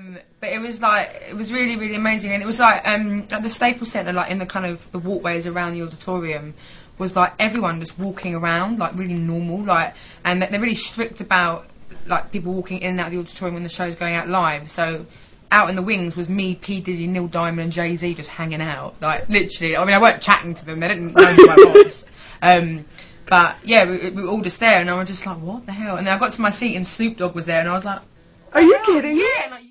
But it was really, really amazing, and it was like at the Staples Centre, like in the kind of the walkways around the auditorium, was like everyone just walking around like really normal, like, and they're really strict about like people walking in and out of the auditorium when the show's going out live. So out in the wings was me, P Diddy, Neil Diamond, and Jay-Z just hanging out, like literally. I mean, I weren't chatting to them; they didn't know who I was. But yeah, we were all just there, and I was just like, what the hell? And then I got to my seat, and Snoop Dogg was there, and I was like, are you kidding? Yeah. Like,